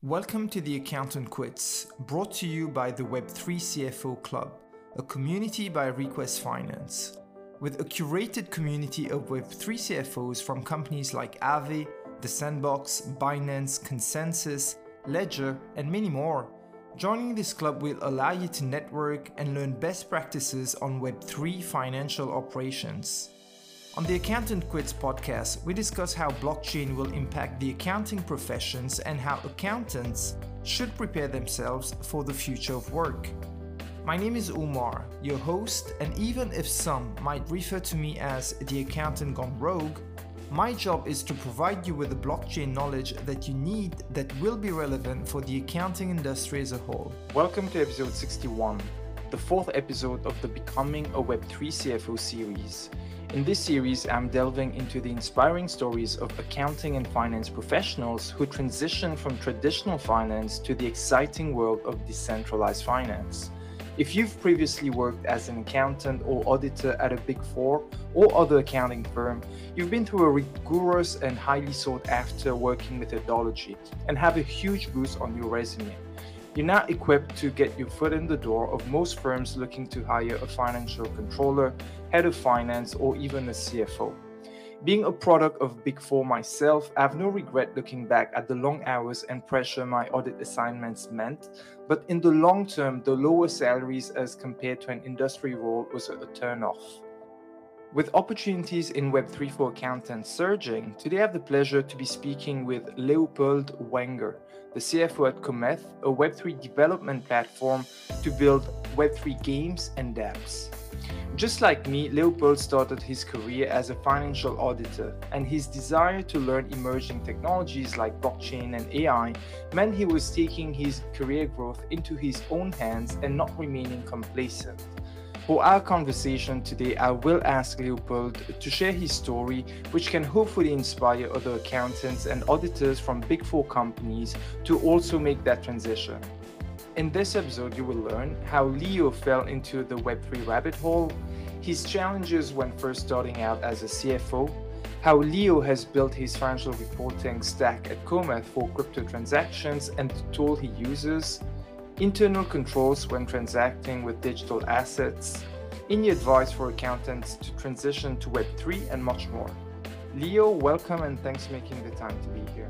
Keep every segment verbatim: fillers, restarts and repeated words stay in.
Welcome to The Accountant Quits, brought to you by the Web three C F O Club, a community by Request Finance. With a curated community of Web three C F Os from companies like Aave, The Sandbox, Binance, Consensus, Ledger, and many more, joining this club will allow you to network and learn best practices on Web three financial operations. On the Accountant Quits podcast, we discuss how blockchain will impact the accounting professions and how accountants should prepare themselves for the future of work. My name is Umar, your host, and even if some might refer to me as the accountant gone rogue, my job is to provide you with the blockchain knowledge that you need that will be relevant for the accounting industry as a whole. Welcome to episode sixty-one, the fourth episode of the Becoming a Web three C F O series. In this series, I'm delving into the inspiring stories of accounting and finance professionals who transition from traditional finance to the exciting world of decentralized finance. If you've previously worked as an accountant or auditor at a Big Four or other accounting firm, you've been through a rigorous and highly sought after working methodology and have a huge boost on your resume. You're now equipped to get your foot in the door of most firms looking to hire a financial controller, head of finance, or even a C F O. Being a product of Big Four myself, I have no regret looking back at the long hours and pressure my audit assignments meant, but in the long term, the lower salaries as compared to an industry role was a turn-off. With opportunities in Web three for accountants surging, today I have the pleasure to be speaking with Leopold Wenger, the C F O at Cometh, a Web three development platform to build Web three games and dApps. Just like me, Leopold started his career as a financial auditor, and his desire to learn emerging technologies like blockchain and A I meant he was taking his career growth into his own hands and not remaining complacent. For our conversation today, I will ask Leopold to share his story, which can hopefully inspire other accountants and auditors from Big Four companies to also make that transition. In this episode, you will learn how Leo fell into the Web three rabbit hole, his challenges when first starting out as a C F O, how Leo has built his financial reporting stack at Cometh for crypto transactions and the tool he uses, internal controls when transacting with digital assets, any advice for accountants to transition to Web three, and much more. Leo, welcome and thanks for making the time to be here.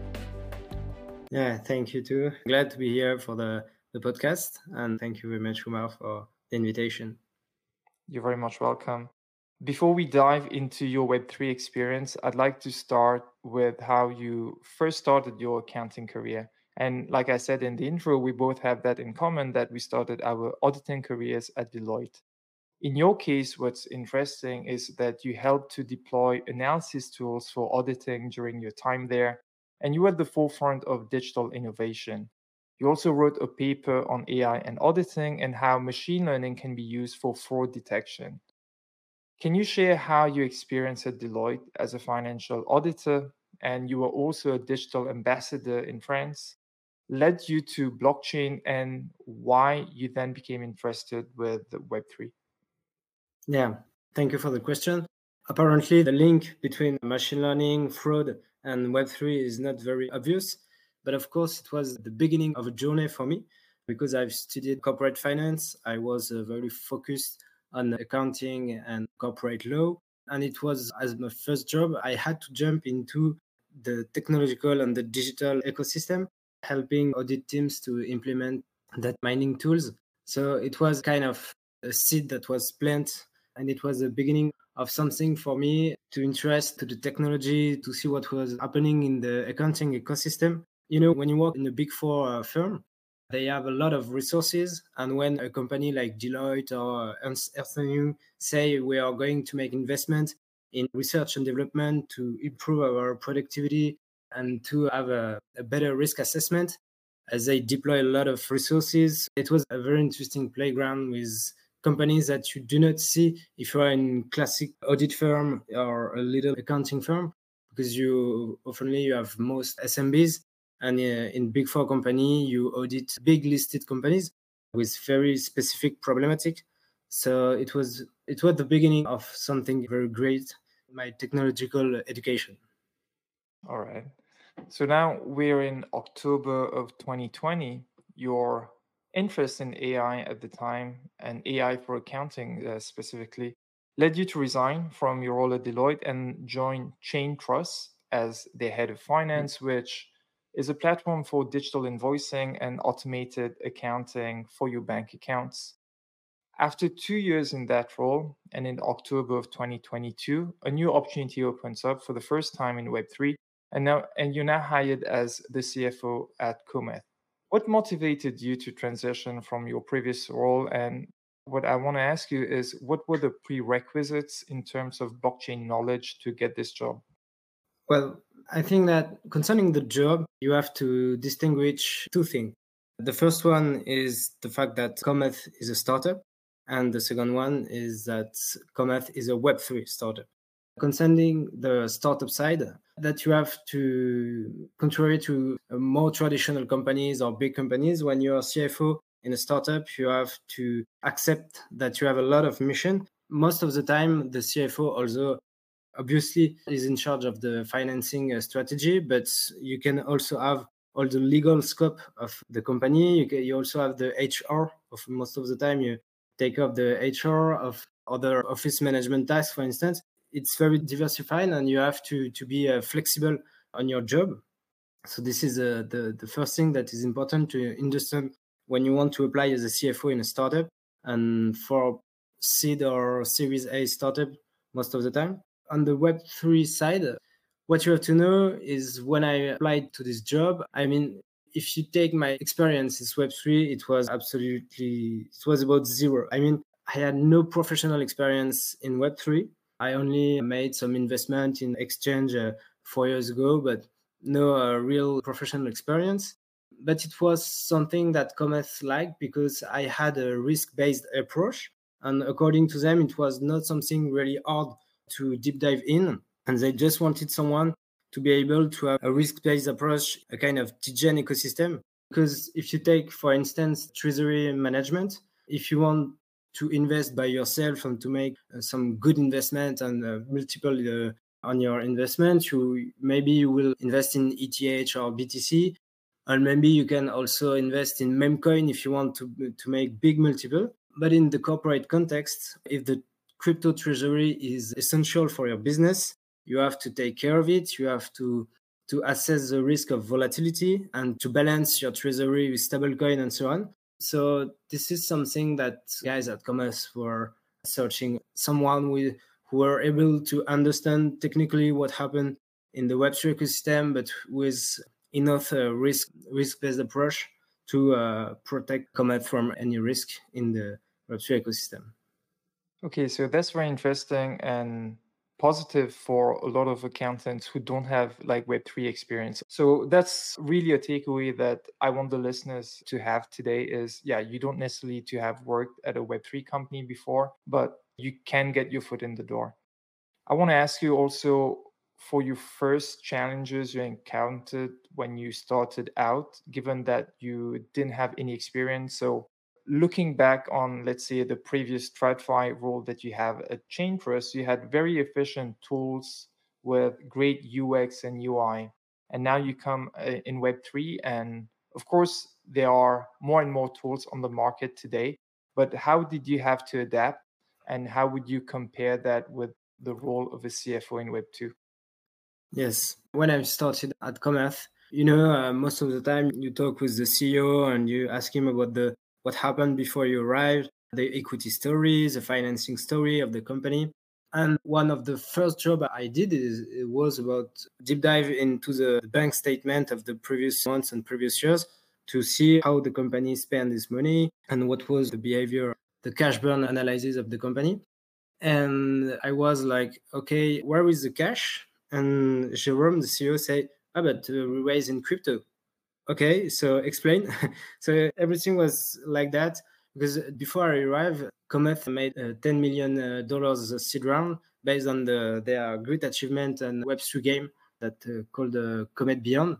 Yeah, thank you too. Glad to be here for the, the podcast, and thank you very much, Umar, for the invitation. You're very much welcome. Before we dive into your Web three experience, I'd like to start with how you first started your accounting career. And like I said in the intro, we both have that in common, that we started our auditing careers at Deloitte. In your case, what's interesting is that you helped to deploy analysis tools for auditing during your time there, and you were at the forefront of digital innovation. You also wrote a paper on A I and auditing and how machine learning can be used for fraud detection. Can you share how you experienced at Deloitte as a financial auditor, and you were also a digital ambassador in France, led you to blockchain, and why you then became interested with Web three? Yeah, thank you for the question. Apparently, the link between machine learning, fraud, and Web three is not very obvious. But of course, it was the beginning of a journey for me because I've studied corporate finance. I was uh, very focused on accounting and corporate law. And it was, as my first job, I had to jump into the technological and the digital ecosystem, helping audit teams to implement data mining tools. So it was kind of a seed that was planted, and it was the beginning of something for me to interest to the technology, to see what was happening in the accounting ecosystem. You know, when you work in a Big Four uh, firm, they have a lot of resources. And when a company like Deloitte or Ernst and Young say we are going to make investment in research and development to improve our productivity and to have a, a better risk assessment, as they deploy a lot of resources, it was a very interesting playground with companies that you do not see if you are in classic audit firm or a little accounting firm, because you often you have most S M Bs. And uh, in Big Four company, you audit big listed companies with very specific problematic. So it was it was the beginning of something very great, my technological education. All right. So now we're in October of twenty twenty. Your interest in A I at the time, and A I for accounting uh, specifically, led you to resign from your role at Deloitte and join Chain Trust as the head of finance, which is a platform for digital invoicing and automated accounting for your bank accounts. After two years in that role, and in October of twenty twenty-two, a new opportunity opens up for the first time in Web three, and now and you're now hired as the C F O at Cometh. What motivated you to transition from your previous role? And what I want to ask you is, what were the prerequisites in terms of blockchain knowledge to get this job? Well, I think that concerning the job, you have to distinguish two things. The first one is the fact that Cometh is a startup, and the second one is that Cometh is a Web three startup. Concerning the startup side, that you have to, contrary to more traditional companies or big companies, when you're a C F O in a startup, you have to accept that you have a lot of mission. Most of the time, the C F O also obviously is in charge of the financing uh, strategy, but you can also have all the legal scope of the company. You, can, you also have the H R of most of the time. You take up the H R of other office management tasks, for instance. It's very diversified, and you have to to be uh, flexible on your job. So this is uh, the the first thing that is important to understand when you want to apply as a C F O in a startup, and for seed or Series A startup most of the time. On the Web three side, what you have to know is when I applied to this job, I mean, if you take my experience in Web three, it was absolutely, it was about zero. I mean, I had no professional experience in Web three. I only made some investment in exchange uh, four years ago, but no uh, real professional experience. But it was something that Cometh liked because I had a risk-based approach. And according to them, it was not something really hard to deep dive in. And they just wanted someone to be able to have a risk-based approach, a kind of T-Gen ecosystem. Because if you take, for instance, treasury management, if you want to invest by yourself and to make uh, some good investment and uh, multiple uh, on your investment, you maybe you will invest in E T H or B T C, and maybe you can also invest in Memcoin if you want to to make big multiple. But in the corporate context, if the crypto treasury is essential for your business, you have to take care of it. You have to to assess the risk of volatility and to balance your treasury with stablecoin and so on. So this is something that guys at Cometh were searching, someone with, who were able to understand technically what happened in the Web three ecosystem, but with enough uh, risk risk-based approach to uh, protect Cometh from any risk in the Web three ecosystem. Okay, so that's very interesting and positive for a lot of accountants who don't have like Web three experience. So that's really a takeaway that I want the listeners to have today is, yeah, you don't necessarily to have worked at a Web three company before, but you can get your foot in the door. I want to ask you also for your first challenges you encountered when you started out, given that you didn't have any experience. So looking back on, let's say, the previous TradFi role that you have at Chain Trust, you had very efficient tools with great U X and U I. And now you come uh, in Web three, and of course, there are more and more tools on the market today. But how did you have to adapt? And how would you compare that with the role of a C F O in Web two? Yes. When I started at Cometh, you know, uh, most of the time you talk with the C E O and you ask him about the what happened before you arrived, the equity story, the financing story of the company. And one of the first job I did is it was about deep dive into the bank statement of the previous months and previous years to see how the company spent this money and what was the behavior, the cash burn analysis of the company. And I was like, okay, where is the cash? And Jerome, the C E O, say, ah, but uh, we raise in crypto. Okay, so explain. So everything was like that because before I arrived, Cometh made a ten million dollars seed round based on the, their great achievement and Web three game that uh, called uh, Comet Beyond.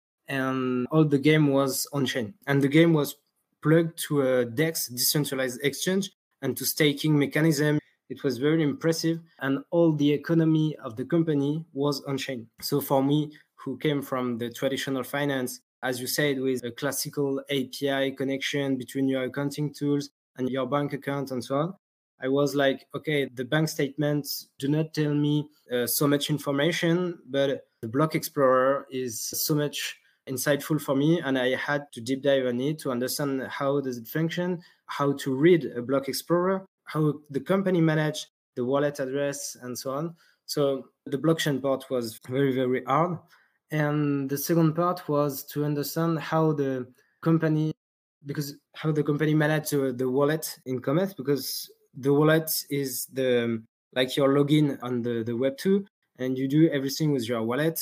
And all the game was on chain. And the game was plugged to a DEX, decentralized exchange, and to staking mechanism. It was very impressive. And all the economy of the company was on chain. So for me, who came from the traditional finance, as you said, with a classical A P I connection between your accounting tools and your bank account and so on. I was like, okay, the bank statements do not tell me uh, so much information, but the Block Explorer is so much insightful for me, and I had to deep dive on it to understand how does it function, how to read a Block Explorer, how the company managed the wallet address, and so on. So the blockchain part was very, very hard. And the second part was to understand how the company, because how the company managed uh, the wallet in Cometh, because the wallet is the like your login on the, the Web two, and you do everything with your wallet.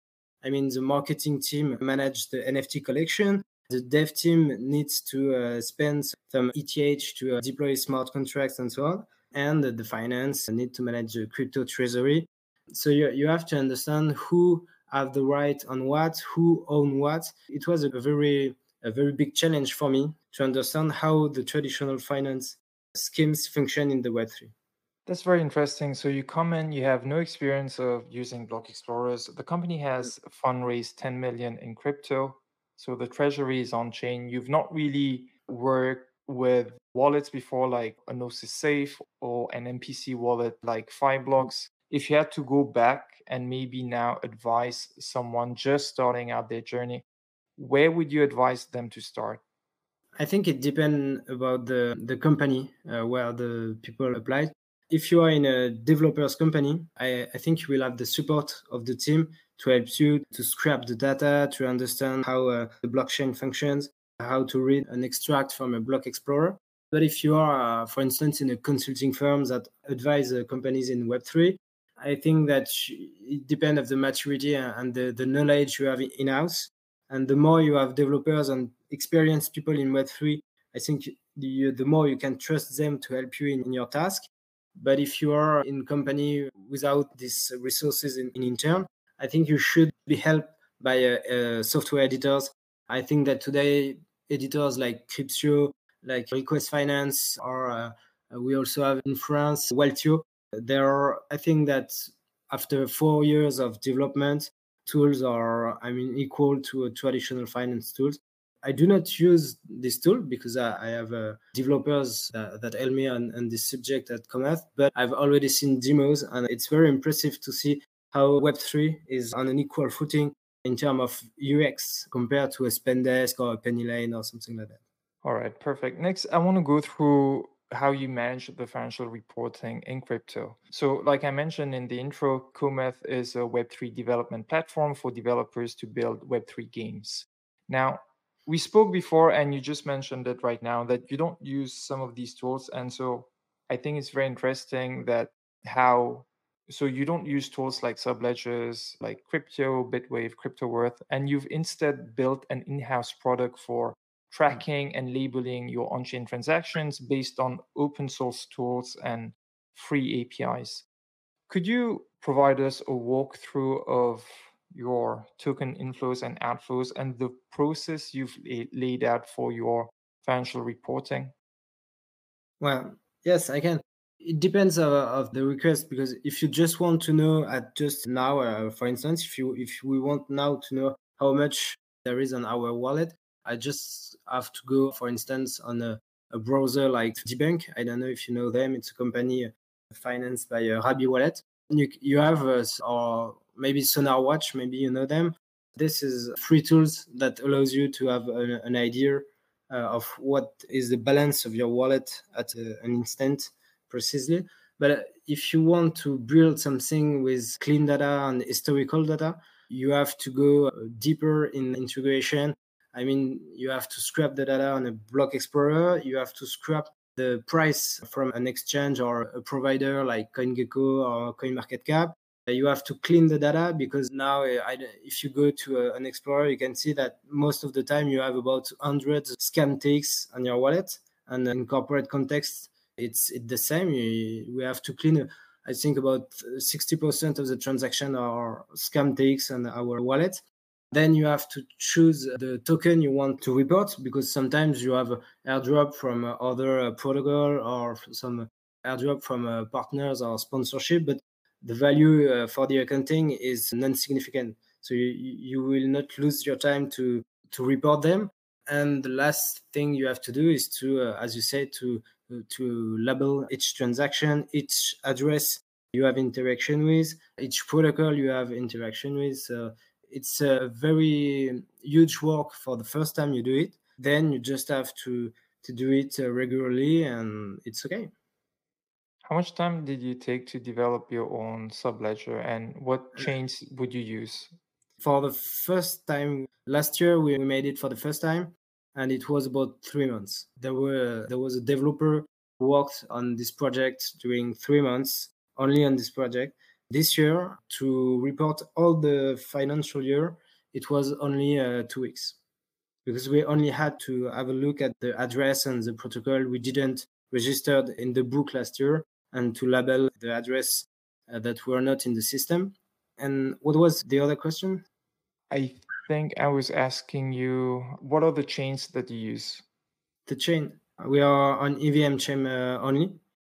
I mean, the marketing team manage the N F T collection. The dev team needs to uh, spend some E T H to uh, deploy smart contracts and so on. And the finance need to manage the crypto treasury. So you, you have to understand who have the right on what, who own what. It was a very, a very big challenge for me to understand how the traditional finance schemes function in the Web three. That's very interesting. So you come in, you have no experience of using Block Explorers. The company has fundraised ten million in crypto. So the treasury is on chain. You've not really worked with wallets before, like a Gnosis Safe or an M P C wallet like Fireblocks. If you had to go back and maybe now advise someone just starting out their journey, where would you advise them to start? I think it depends about the, the company uh, where the people apply. If you are in a developer's company, I, I think you will have the support of the team to help you to scrap the data, to understand how uh, the blockchain functions, how to read an extract from a block explorer. But if you are, uh, for instance, in a consulting firm that advise uh, companies in Web three, I think that it depends on the maturity and the, the knowledge you have in-house. And the more you have developers and experienced people in Web three, I think the, the more you can trust them to help you in, in your task. But if you are in company without these resources in, in intern, I think you should be helped by uh, uh, software editors. I think that today editors like Cryptio, like Request Finance, or uh, we also have in France Waltio. There are, I think that after four years of development, tools are, I mean, equal to traditional finance tools. I do not use this tool because I, I have uh, developers that, that help me on, on this subject at Cometh, but I've already seen demos, and it's very impressive to see how Web three is on an equal footing in terms of U X compared to a Spendesk or a Pennylane or something like that. All right, perfect. Next, I want to go through how you manage the financial reporting in crypto. So like I mentioned in the intro, Cometh is a Web three development platform for developers to build Web three games. Now, we spoke before, and you just mentioned it right now, that you don't use some of these tools. And so I think it's very interesting that how, so you don't use tools like subledgers, like Crypto, Bitwave, CryptoWorth, and you've instead built an in-house product for tracking and labeling your on-chain transactions based on open source tools and free A P Is. Could you provide us a walkthrough of your token inflows and outflows and the process you've laid out for your financial reporting? Well, yes, I can. It depends uh, of the request, because if you just want to know at just now, uh, for instance, if you if we want now to know how much there is on our wallet, I just have to go, for instance, on a, a browser like Dbank. I don't know if you know them. It's a company financed by uh, Rabi Wallet. You, you have, uh, or maybe Sonar Watch, maybe you know them. This is free tools that allows you to have an, an idea uh, of what is the balance of your wallet at uh, an instant precisely. But if you want to build something with clean data and historical data, you have to go deeper in integration. I mean, you have to scrap the data on a block explorer. You have to scrap the price from an exchange or a provider like CoinGecko or CoinMarketCap. You have to clean the data, because now if you go to an explorer, you can see that most of the time you have about one hundred scam ticks on your wallet. And in corporate context, it's, it's the same. We have to clean, I think about sixty percent of the transaction are scam ticks on our wallet. Then you have to choose the token you want to report, because sometimes you have airdrop from other protocol or some airdrop from partners or sponsorship, but the value uh, for the accounting is non-significant. So you, you will not lose your time to, to report them. And the last thing you have to do is to, uh, as you said, to, to label each transaction, each address you have interaction with, each protocol you have interaction with. So it's a very huge work for the first time you do it. Then you just have to, to do it uh, regularly, and it's okay. How much time did you take to develop your own subledger, and what chains would you use? For the first time, last year we made it for the first time, and it was about three months. There were there was a developer who worked on this project during three months, only on this project. This year, to report all the financial year, it was only uh, two weeks, because we only had to have a look at the address and the protocol we didn't registered in the book last year, and to label the address uh, that were not in the system. And what was the other question? I think I was asking you, what are the chains that you use? The chain. We are on E V M chain uh, only,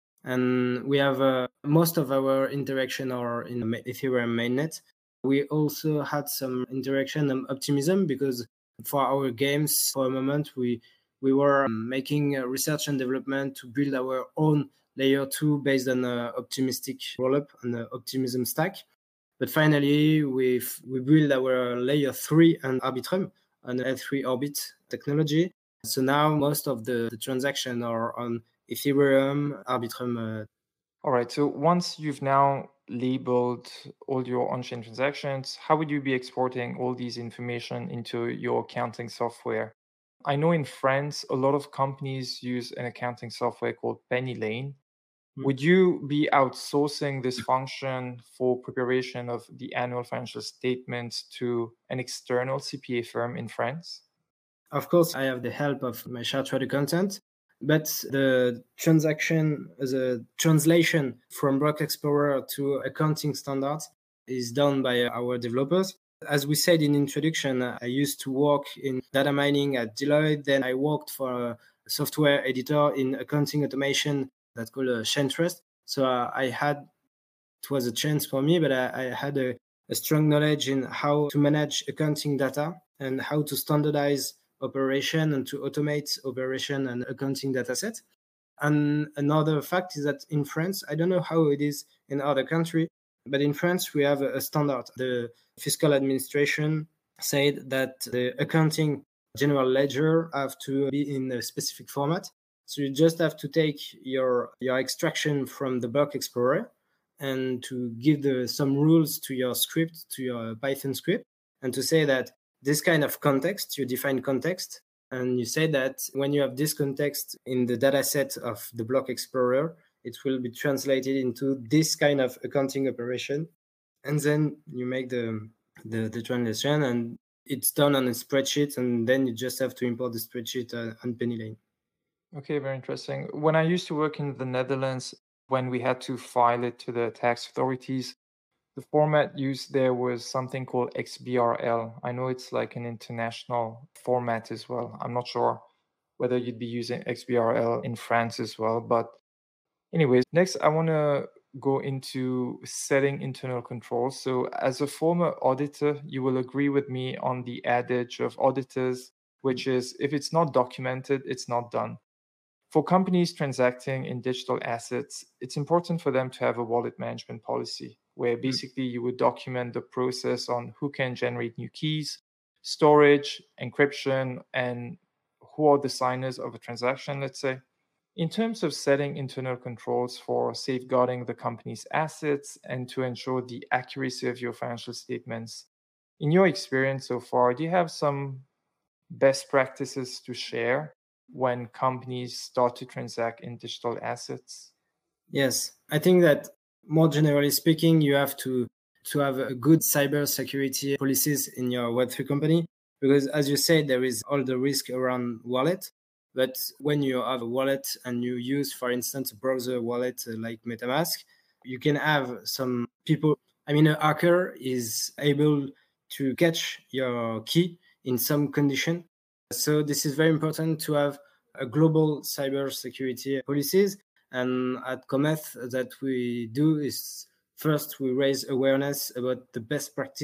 and we have uh, most of our interaction are in the Ethereum mainnet. We also had some interaction on Optimism, because for our games, for a moment, we we were making research and development to build our own layer two based on uh, optimistic rollup on the Optimism stack. But finally, we we build our layer three and Arbitrum on L three Orbit technology. So now most of the, the transactions are on Ethereum, Arbitrum. Uh... All right. So once you've now labeled all your on-chain transactions, how would you be exporting all these information into your accounting software? I know in France, a lot of companies use an accounting software called PennyLane. Mm-hmm. Would you be outsourcing this function for preparation of the annual financial statements to an external C P A firm in France? Of course, I have the help of my Charttrader content, but the transaction, the translation from Block Explorer to accounting standards is done by our developers. As we said in introduction, I used to work in data mining at Deloitte. Then I worked for a software editor in accounting automation that's called uh, Chaintrust. So uh, I had, it was a chance for me, but I, I had a, a strong knowledge in how to manage accounting data and how to standardize operation and to automate operation and accounting dataset. And another fact is that in France, I don't know how it is in other countries, but in France, we have a standard. The fiscal administration said that the accounting general ledger have to be in a specific format. So you just have to take your, your extraction from the Block Explorer and to give the, some rules to your script, to your Python script, and to say that this kind of context, you define context, and you say that when you have this context in the data set of the Block Explorer, it will be translated into this kind of accounting operation. And then you make the, the, the translation, and it's done on a spreadsheet, and then you just have to import the spreadsheet uh, on PennyLane. Okay, very interesting. When I used to work in the Netherlands, when we had to file it to the tax authorities, the format used there was something called X B R L. I know it's like an international format as well. I'm not sure whether you'd be using X B R L in France as well. But anyways, next I want to go into setting internal controls. So as a former auditor, you will agree with me on the adage of auditors, which is if it's not documented, it's not done. For companies transacting in digital assets, it's important for them to have a wallet management policy where basically you would document the process on who can generate new keys, storage, encryption, and who are the signers of a transaction, let's say. In terms of setting internal controls for safeguarding the company's assets and to ensure the accuracy of your financial statements, in your experience so far, do you have some best practices to share when companies start to transact in digital assets? Yes, I think that more generally speaking, you have to, to have a good cyber security policies in your Web three company, because as you said, there is all the risk around wallet. But when you have a wallet and you use, for instance, a browser wallet like MetaMask, you can have some people, I mean, a hacker is able to catch your key in some condition. So this is very important to have a global cyber security policies. And at Cometh, that we do is first we raise awareness about the best practice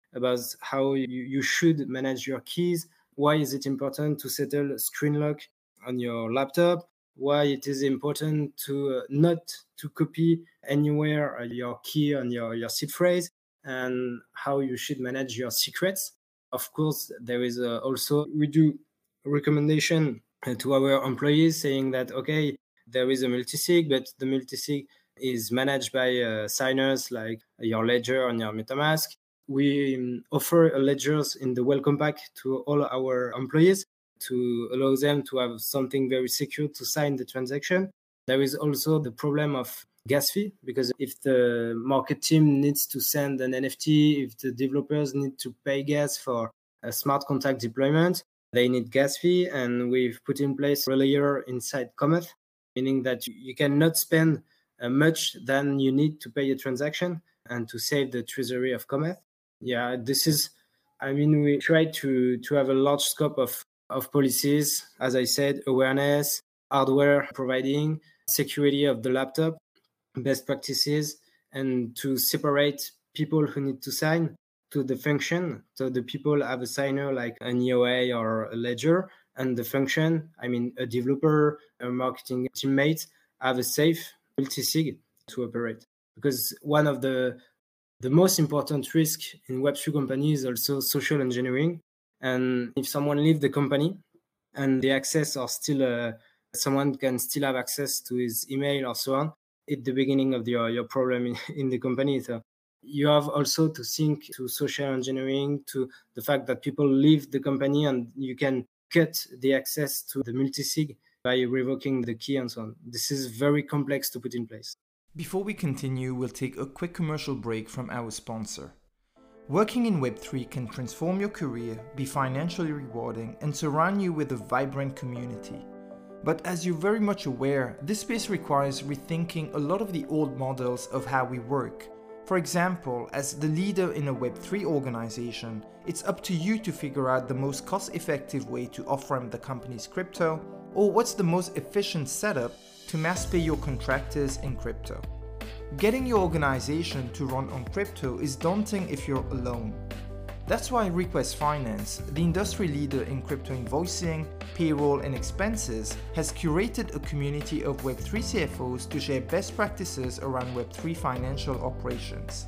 about how you, you should manage your keys. Why is it important to settle screen lock on your laptop? Why it is important to uh, not to copy anywhere uh, your key on your, your seed phrase, and how you should manage your secrets. Of course, there is uh, also, we do recommendation uh, to our employees saying that, okay, there is a multisig, but the multisig is managed by uh, signers like your Ledger and your MetaMask. We um, offer a ledgers in the welcome pack to all our employees to allow them to have something very secure to sign the transaction. There is also the problem of gas fee, because if the market team needs to send an N F T, if the developers need to pay gas for a smart contract deployment, they need gas fee. And we've put in place a layer inside Cometh, meaning that you cannot spend uh, much than you need to pay a transaction and to save the treasury of Cometh. Yeah, this is, I mean, we try to, to have a large scope of, of policies, as I said, awareness, hardware providing, security of the laptop, best practices, and to separate people who need to sign to the function. So the people have a signer like an E O A or a ledger, and the function, I mean, a developer, a marketing teammate, have a safe multisig to operate. Because one of the the most important risk in Web three companies is also social engineering. And if someone leaves the company and the access are still, uh, someone can still have access to his email or so on, it's the beginning of your, your problem in, in the company. So you have also to think to social engineering, to the fact that people leave the company and you can cut the access to the multisig by revoking the key and so on. This is very complex to put in place. Before we continue, we'll take a quick commercial break from our sponsor. Working in Web three can transform your career, be financially rewarding, and surround you with a vibrant community. But as you're very much aware, this space requires rethinking a lot of the old models of how we work. For example, as the leader in a Web three organization, it's up to you to figure out the most cost-effective way to off-ramp the company's crypto, or what's the most efficient setup to mass pay your contractors in crypto. Getting your organization to run on crypto is daunting if you're alone. That's why Request Finance, the industry leader in crypto invoicing, payroll and expenses, has curated a community of Web three C F Os to share best practices around Web three financial operations.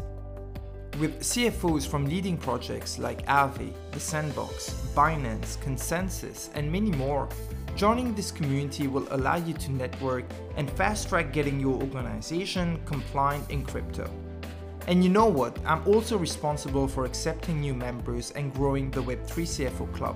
With C F Os from leading projects like Aave, The Sandbox, Binance, ConsenSys, and many more, joining this community will allow you to network and fast-track getting your organization compliant in crypto. And you know what? I'm also responsible for accepting new members and growing the Web three C F O Club.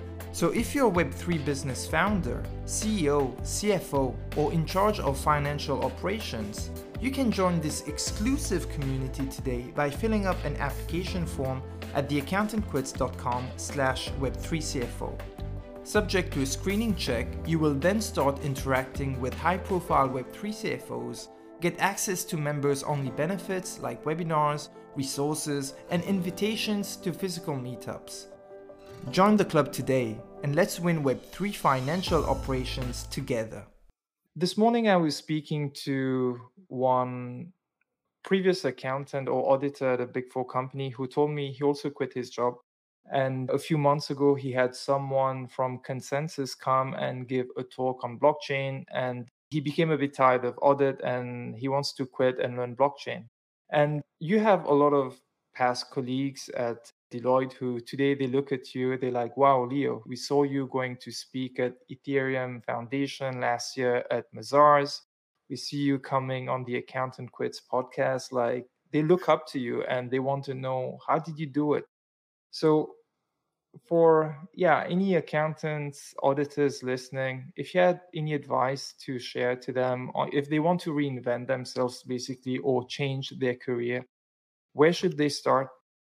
So if you're a Web three business founder, C E O, C F O, or in charge of financial operations, you can join this exclusive community today by filling up an application form at the accountant quits dot com slash web three C F O. Subject to a screening check, you will then start interacting with high-profile Web three C F Os, get access to members-only benefits like webinars, resources, and invitations to physical meetups. Join the club today, and let's win Web three financial operations together. This morning I was speaking to one previous accountant or auditor at a Big Four company who told me he also quit his job. And a few months ago, he had someone from ConsenSys come and give a talk on blockchain, and he became a bit tired of audit and he wants to quit and learn blockchain. And you have a lot of past colleagues at Deloitte who today they look at you, they're like, wow, Leo, we saw you going to speak at Ethereum Foundation last year at Mazars. We see you coming on the Accountant Quits podcast. Like, they look up to you and they want to know, how did you do it? So for, yeah, any accountants, auditors listening, if you had any advice to share to them, or if they want to reinvent themselves basically or change their career, where should they start?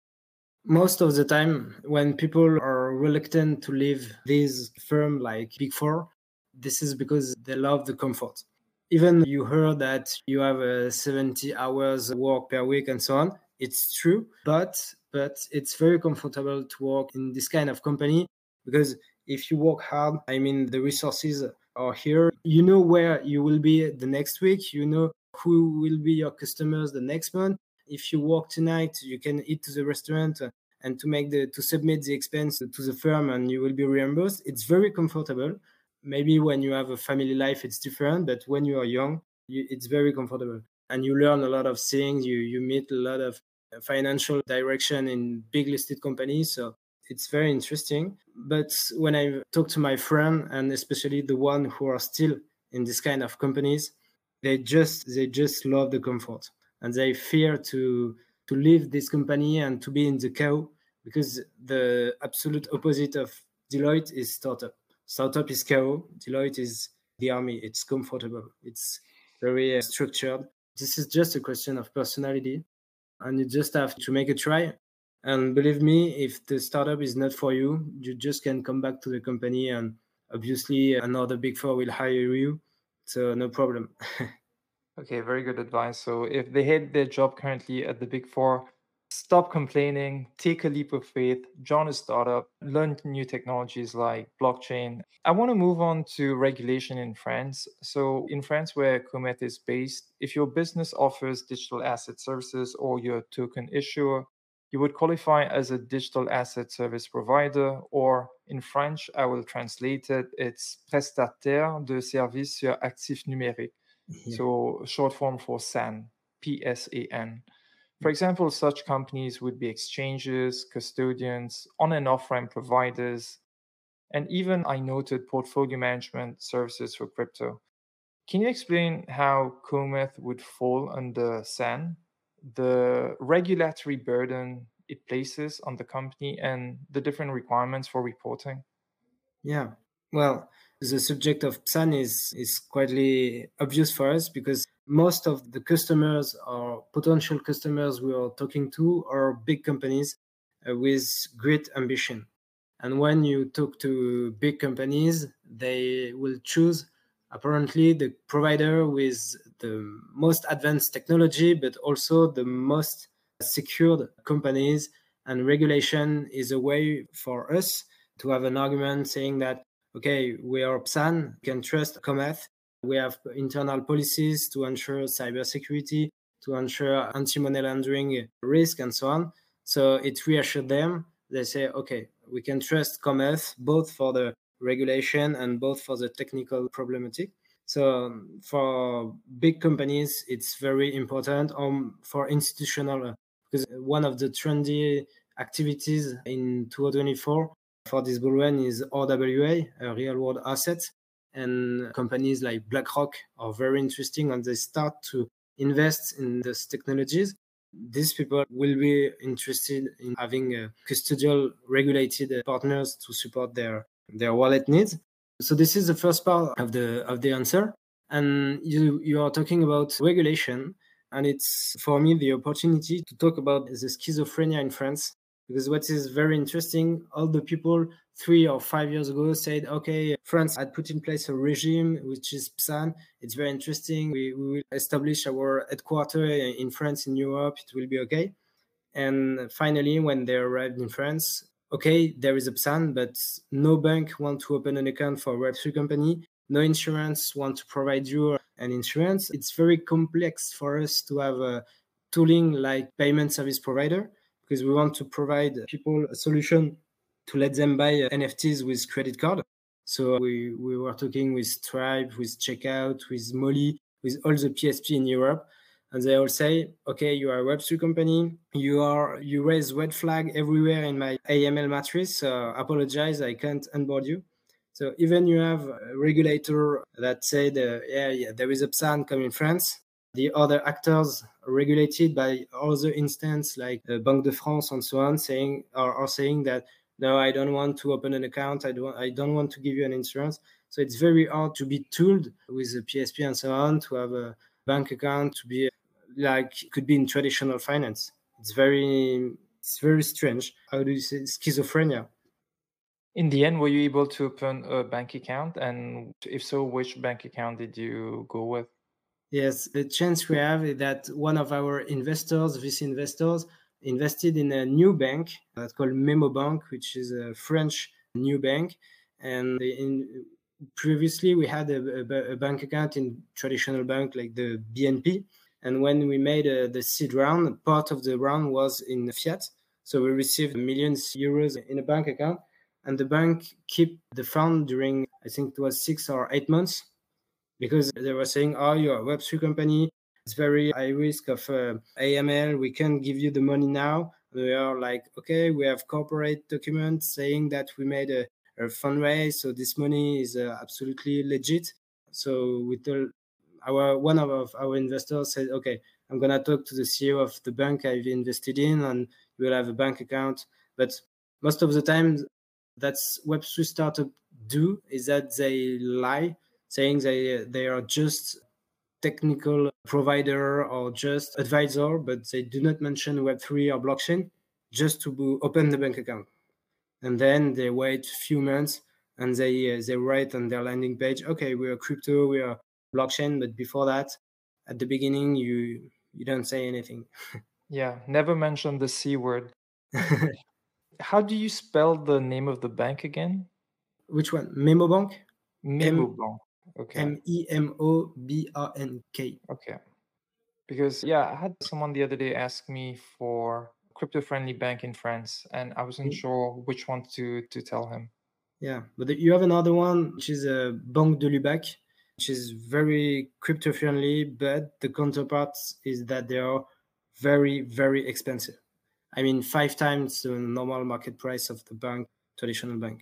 Most of the time, when people are reluctant to leave these firms like Big Four, this is because they love the comfort. Even you heard that you have a seventy hours work per week and so on. It's true, but but it's very comfortable to work in this kind of company, because if you work hard, I mean, the resources are here. You know where you will be the next week. You know who will be your customers the next month. If you work tonight, you can eat to the restaurant and to make the to submit the expense to the firm and you will be reimbursed. It's very comfortable. Maybe when you have a family life, it's different, but when you are young, you, it's very comfortable. And you learn a lot of things. You you meet a lot of financial direction in big listed companies. So it's very interesting. But when I talk to my friend, and especially the one who are still in this kind of companies, they just they just love the comfort and they fear to to leave this company and to be in the chaos, because the absolute opposite of Deloitte is startup. Startup is chaos. Deloitte is the army. It's comfortable. It's very uh, structured. This is just a question of personality, and you just have to make a try. And believe me, if the startup is not for you, you just can come back to the company, and obviously another big four will hire you. So no problem. Okay, very good advice. So if they hate their job currently at the Big Four, stop complaining, take a leap of faith, join a startup, learn new technologies like blockchain. I want to move on to regulation in France. So in France, where Comet is based, if your business offers digital asset services or you're a token issuer, you would qualify as a digital asset service provider, or in French, I will translate it, it's prestataire de services sur actifs numériques. Yeah. So short form for S A N, P S A N. For example, such companies would be exchanges, custodians, on and off-ramp providers, and even I noted portfolio management services for crypto. Can you explain how Cometh would fall under S A N, the regulatory burden it places on the company, and the different requirements for reporting? Yeah. Well, the subject of S A N is, is quietly obvious for us, because most of the customers or potential customers we are talking to are big companies uh, with great ambition. And when you talk to big companies, they will choose apparently the provider with the most advanced technology, but also the most secured companies. And regulation is a way for us to have an argument saying that, okay, we are S A N, can trust Cometh. We have internal policies to ensure cybersecurity, to ensure anti-money laundering risk, and so on. So it reassures them. They say, okay, we can trust Cometh both for the regulation and both for the technical problematic. So um, for big companies, it's very important. Um, for institutional, because one of the trendy activities in twenty twenty-four for this bull run is R W A, uh, real world assets. And companies like BlackRock are very interesting, and they start to invest in these technologies. These people will be interested in having uh, custodial regulated uh, partners to support their, their wallet needs. So this is the first part of the of the answer. And you you are talking about regulation, and it's for me the opportunity to talk about the schizophrenia in France, because what is very interesting, all the people three or five years ago said, okay, France had put in place a regime which is P S A N. It's very interesting. We, we will establish our headquarters in France, in Europe. It will be okay. And finally, when they arrived in France, okay, there is a P S A N, but no bank want to open an account for a Web three company. No insurance want to provide you an insurance. It's very complex for us to have a tooling like payment service provider, because we want to provide people a solution to let them buy N F Ts with credit card. So we, we were talking with Stripe, with Checkout, with Molly, with all the P S P in Europe. And they all say, okay, you are a Web three company. You are you raise red flag everywhere in my A M L matrix. So apologize, I can't onboard you. So even you have a regulator that said, uh, yeah, yeah, there is a P S A N coming in France. The other actors regulated by other instances like uh, Banque de France and so on, saying are, are saying that no, I don't want to open an account. I don't. I don't want to give you an insurance. So it's very hard to be tooled with the P S P and so on to have a bank account, to be like could be in traditional finance. It's very it's very strange. How do you say schizophrenia? In the end, were you able to open a bank account? And if so, which bank account did you go with? Yes, the chance we have is that one of our investors, V C investors, invested in a new bank that's called Memo Bank, which is a French new bank. And in, previously, we had a, a, a bank account in traditional bank like the B N P. And when we made uh, the seed round, part of the round was in fiat. So we received millions of euros in a bank account, and the bank kept the fund during, I think it was six or eight months, because they were saying, oh, you're a Web three company. It's very high risk of uh, A M L. We can't give you the money now. And we are like, okay, we have corporate documents saying that we made a, a fundraise, so this money is uh, absolutely legit. So we told our one of our investors said, okay, I'm gonna talk to the C E O of the bank I've invested in, and we'll have a bank account. But most of the time, that's Web three startup do is that they lie, saying they they are just technical provider or just advisor, but they do not mention Web three or blockchain, just to open the bank account. And then they wait a few months and they uh, they write on their landing page, okay, we are crypto, we are blockchain, but before that, at the beginning, you you don't say anything. Yeah, never mention the C word. How do you spell the name of the bank again? Which one? Memobank? Memobank. Okay. M E M O B A N K. Okay. Because, yeah, I had someone the other day ask me for crypto-friendly bank in France, and I wasn't Mm. sure which one to, to tell him. Yeah, but you have another one, which is a Banque de Lubac, which is very crypto-friendly, but the counterpart is that they are very, very expensive. I mean, five times the normal market price of the bank, traditional bank.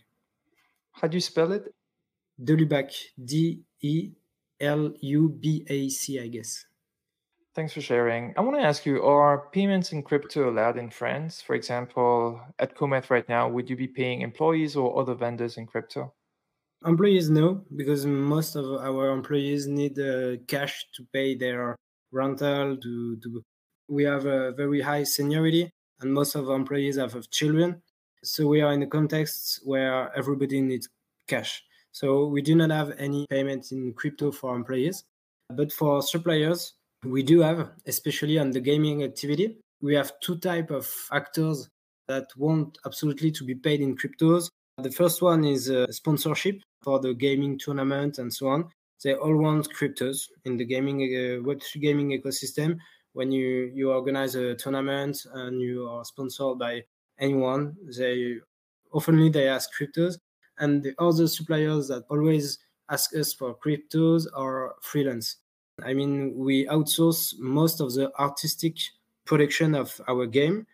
How do you spell it? De Lubac, D E L U B A C, I guess. Thanks for sharing. I want to ask you, are payments in crypto allowed in France? For example, at Comet right now, would you be paying employees or other vendors in crypto? Employees, no, because most of our employees need uh, cash to pay their rental. To, to we have a very high seniority, and most of our employees have, have children. So we are in a context where everybody needs cash. So we do not have any payment in crypto for employees, but for suppliers, we do have, especially on the gaming activity. We have two type of actors that want absolutely to be paid in cryptos. The first one is uh, sponsorship for the gaming tournament and so on. They all want cryptos in the gaming uh, Web three gaming ecosystem. When you, you organize a tournament and you are sponsored by anyone, they oftenly they ask cryptos. And the other suppliers that always ask us for cryptos are freelance. I mean, we outsource most of the artistic production of our game,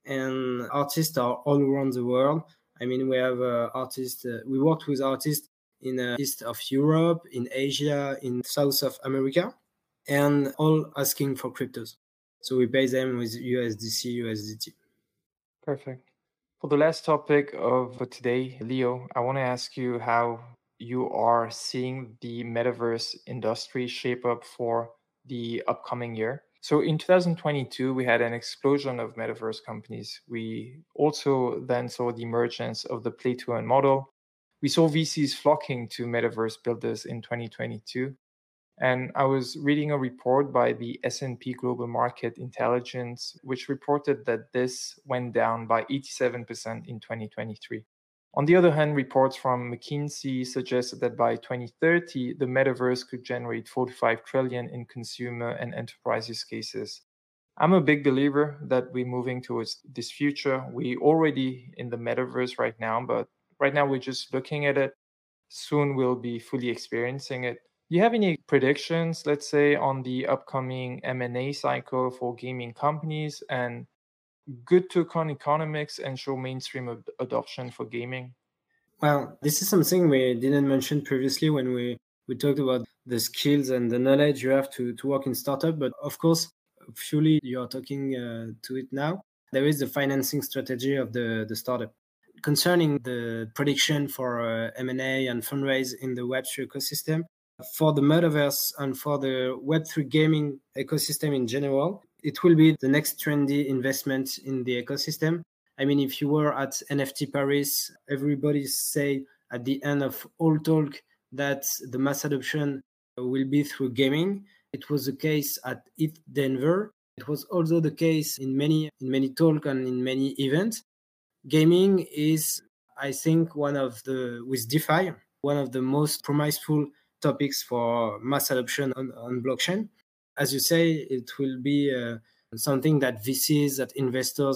and artists are all around the world. I mean, we have uh, artists, uh, we worked with artists in uh, east of Europe, in Asia, in south of America, and all asking for cryptos. So we pay them with U S D C, U S D T. Perfect. For the last topic of today, Leo, I want to ask you how you are seeing the metaverse industry shape up for the upcoming year. So in two thousand twenty-two, we had an explosion of metaverse companies. We also then saw the emergence of the play to earn model. We saw V Cs flocking to metaverse builders in twenty twenty-two. And I was reading a report by the S and P Global Market Intelligence, which reported that this went down by eighty-seven percent in twenty twenty-three. On the other hand, reports from McKinsey suggested that by twenty thirty, the metaverse could generate forty-five trillion in consumer and enterprise use cases. I'm a big believer that we're moving towards this future. We're already in the metaverse right now, but right now we're just looking at it. Soon we'll be fully experiencing it. Do you have any predictions, let's say, on the upcoming M and A cycle for gaming companies and good token economics ensure mainstream ad- adoption for gaming? Well, this is something we didn't mention previously when we, we talked about the skills and the knowledge you have to, to work in startup. But of course, fully you're talking uh, to it now. There is the financing strategy of the, the startup. Concerning the prediction for uh, M and A and fundraise in the Web three ecosystem, for the metaverse and for the Web three gaming ecosystem in general, it will be the next trendy investment in the ecosystem. I mean, if you were at N F T Paris, everybody say at the end of all talk that the mass adoption will be through gaming. It was the case at E T H Denver. It was also the case in many in many talk and in many events. Gaming is, I think, one of the, with DeFi, one of the most promiseful topics for mass adoption on, on blockchain. As you say, it will be uh, something that V Cs, that investors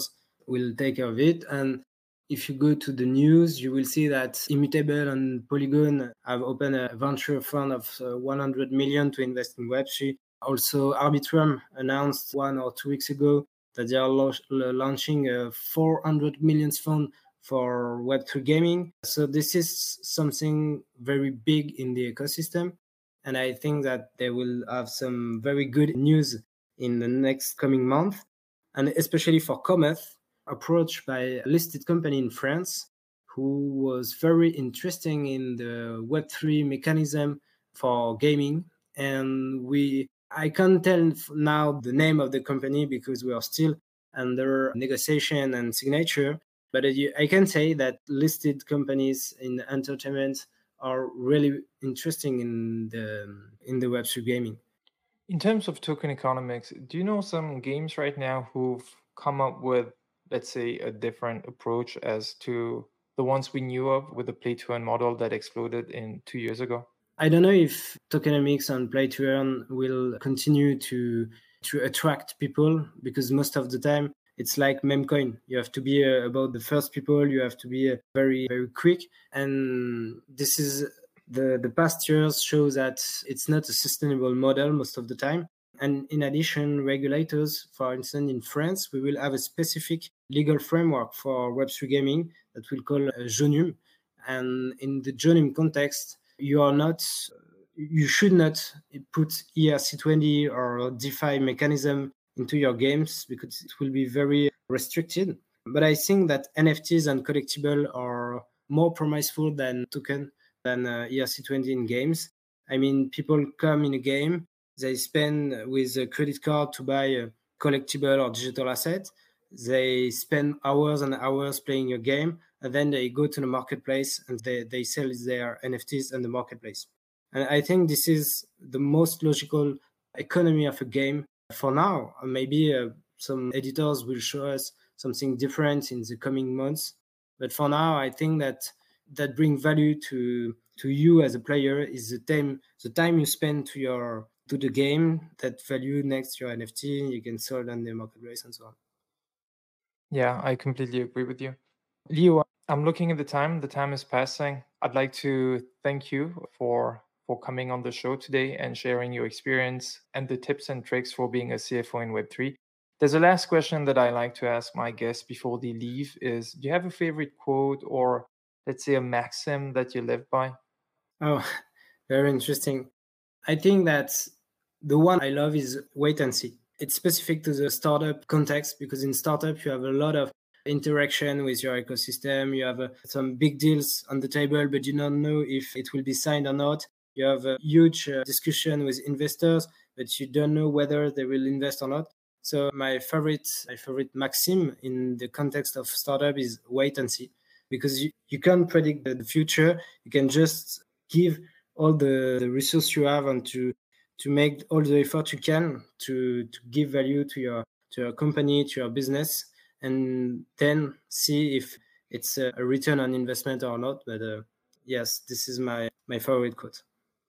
will take care of it. And if you go to the news, you will see that Immutable and Polygon have opened a venture fund of uh, one hundred million to invest in Web three. Also, Arbitrum announced one or two weeks ago that they are lo- launching a four hundred million fund for Web three gaming. So this is something very big in the ecosystem. And I think that they will have some very good news in the next coming month. And especially for Cometh, approached by a listed company in France who was very interesting in the Web three mechanism for gaming. And we, I can't tell now the name of the company because we are still under negotiation and signature. But I can say that listed companies in entertainment are really interesting in the in the Web three gaming. In terms of token economics, do you know some games right now who've come up with, let's say, a different approach as to the ones we knew of with the play to earn model that exploded in two years ago? I don't know if tokenomics and play to earn will continue to to attract people, because most of the time it's like meme coin. You have to be uh, about the first people. You have to be uh, very very quick, and this is the the past years show that it's not a sustainable model most of the time. And in addition, regulators, for instance, in France, we will have a specific legal framework for Web three gaming that we'll call uh, JONUM. And in the JONUM context, you are not, you should not put E R C twenty or DeFi mechanism into your games because it will be very restricted. But I think that N F Ts and collectible are more promiseful than token, than uh, E R C twenty in games. I mean, people come in a game, they spend with a credit card to buy a collectible or digital asset. They spend hours and hours playing your game, and then they go to the marketplace and they, they sell their N F Ts in the marketplace. And I think this is the most logical economy of a game for now. Maybe uh, some editors will show us something different in the coming months. But for now, I think that that brings value to to you as a player is the time the time you spend to your to the game, that value next to your N F T, you can sell it on the marketplace and so on. Yeah, I completely agree with you. Leo, I'm looking at the time. The time is passing. I'd like to thank you for for coming on the show today and sharing your experience and the tips and tricks for being a C F O in Web three. There's a last question that I like to ask my guests before they leave is, do you have a favorite quote or, let's say, a maxim that you live by? Oh, very interesting. I think that the one I love is wait and see. It's specific to the startup context because in startup, you have a lot of interaction with your ecosystem. You have uh, some big deals on the table, but you don't know if it will be signed or not. You have a huge uh, discussion with investors, but you don't know whether they will invest or not. So my favorite, my favorite maxim in the context of startup is wait and see, because you, you can't predict the future. You can just give all the, the resources you have and to to make all the effort you can to to give value to your to your company, to your business, and then see if it's a, a return on investment or not. But uh, yes, this is my my favorite quote.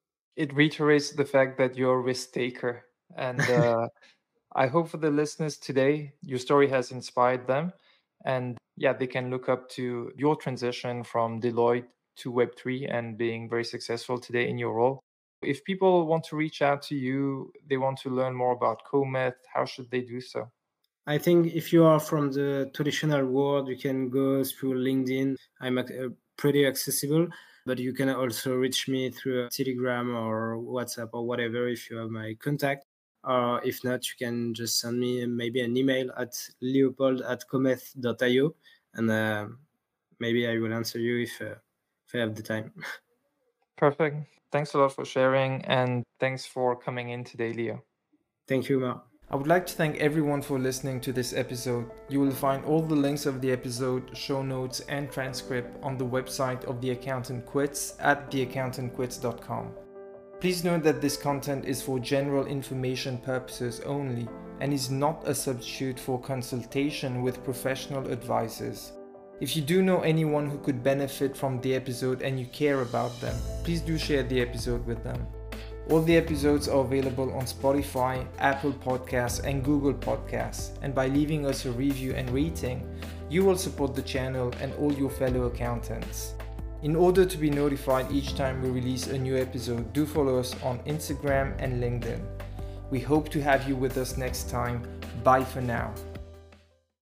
It reiterates the fact that you're a risk taker, and uh, I hope for the listeners today, your story has inspired them, and yeah, they can look up to your transition from Deloitte to Web three and being very successful today in your role. If people want to reach out to you, they want to learn more about Cometh, how should they do so? I think if you are from the traditional world, you can go through LinkedIn. I'm uh, pretty accessible, but you can also reach me through Telegram or WhatsApp or whatever if you have my contact. Or if not, you can just send me maybe an email at leopold at cometh dot io, and uh, maybe I will answer you if, uh, if I have the time. Perfect. Thanks a lot for sharing, and thanks for coming in today, Leo. Thank you, Mark. I would like to thank everyone for listening to this episode. You will find all the links of the episode, show notes, and transcript on the website of The Accountant Quits at the accountant quits dot com. Please note that this content is for general information purposes only and is not a substitute for consultation with professional advisors. If you do know anyone who could benefit from the episode and you care about them, please do share the episode with them. All the episodes are available on Spotify, Apple Podcasts, and Google Podcasts. And by leaving us a review and rating, you will support the channel and all your fellow accountants. In order to be notified each time we release a new episode, do follow us on Instagram and LinkedIn. We hope to have you with us next time. Bye for now.